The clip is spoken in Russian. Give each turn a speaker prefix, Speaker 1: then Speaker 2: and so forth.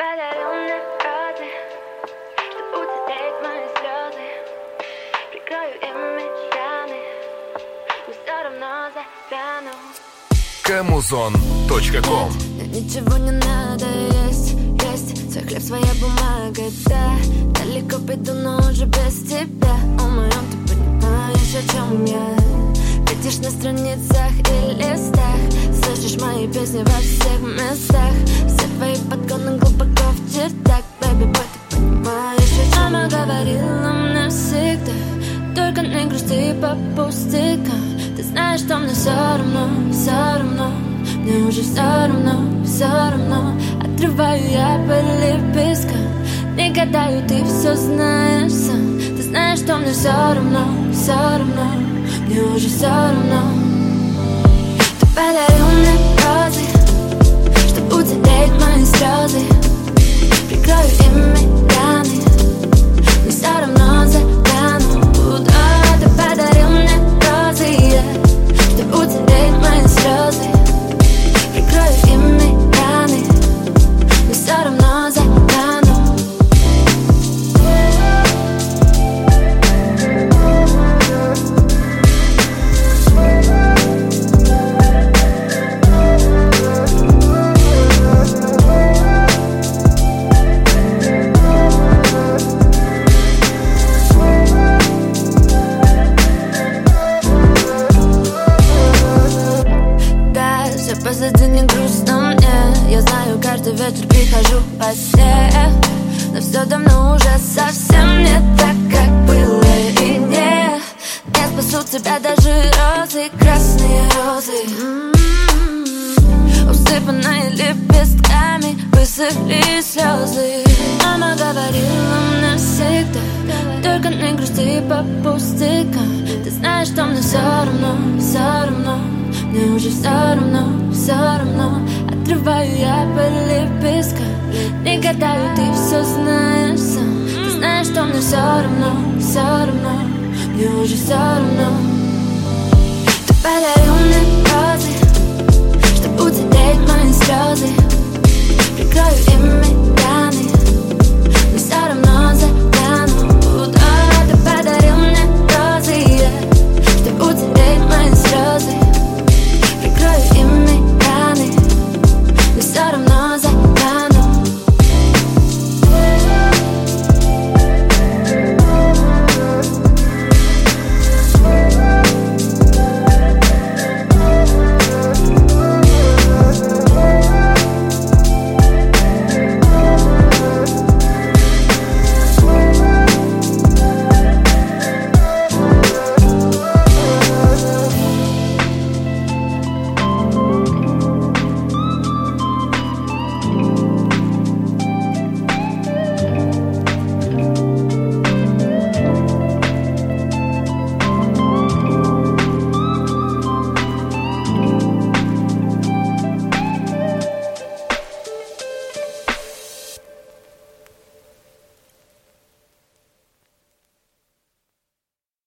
Speaker 1: подарил мне розы, чтоб утереть мои слезы. Прикрою ими раны, но все равно застану.
Speaker 2: Kamuzon.com.
Speaker 1: Мне ничего не надо есть, есть свой хлеб, своя бумага, да. Далеко пойду, но уже без тебя. О моем, ты понимаешь, о чем я. Видишь на страницах и листах, слышишь мои песни во всех местах. Все твои подгоны глубоко в чертах. Baby boy, ты понимаешь, о чем я. Говорила мне всегда, только не грусти по пустякам. Ты знаешь, что мне все равно, все равно. Мне уже все равно, все равно. Отрываю я по лепесткам, не гадаю, ты все знаешь сам. Ты знаешь, что мне все равно, все равно. Мне уже все равно. Ты подарил мне розы, чтоб утереть мои слезы. Прикрою ими раны, но все равно затяну. Да, ты подарил мне розы, чтоб утереть мои слезы. Прикрою ими раны, но все равно затяну. Позади не грустно мне. Я знаю, каждый вечер прихожу по сне, но все давно уже совсем не так, как было. И не спасут тебя даже розы, красные розы, усыпанные лепестками, высохли слезы. Мама говорила мне всегда, только не грусти по пустякам. Ты знаешь, что мне все равно, все равно. Мне уже все равно, все равно. Отрываю я по лепесткам, не гадаю, ты все знаешь сам. Ты знаешь, что мне все равно, все равно. Мне уже все равно. Ты подарил мне розы, чтоб утереть мои слезы.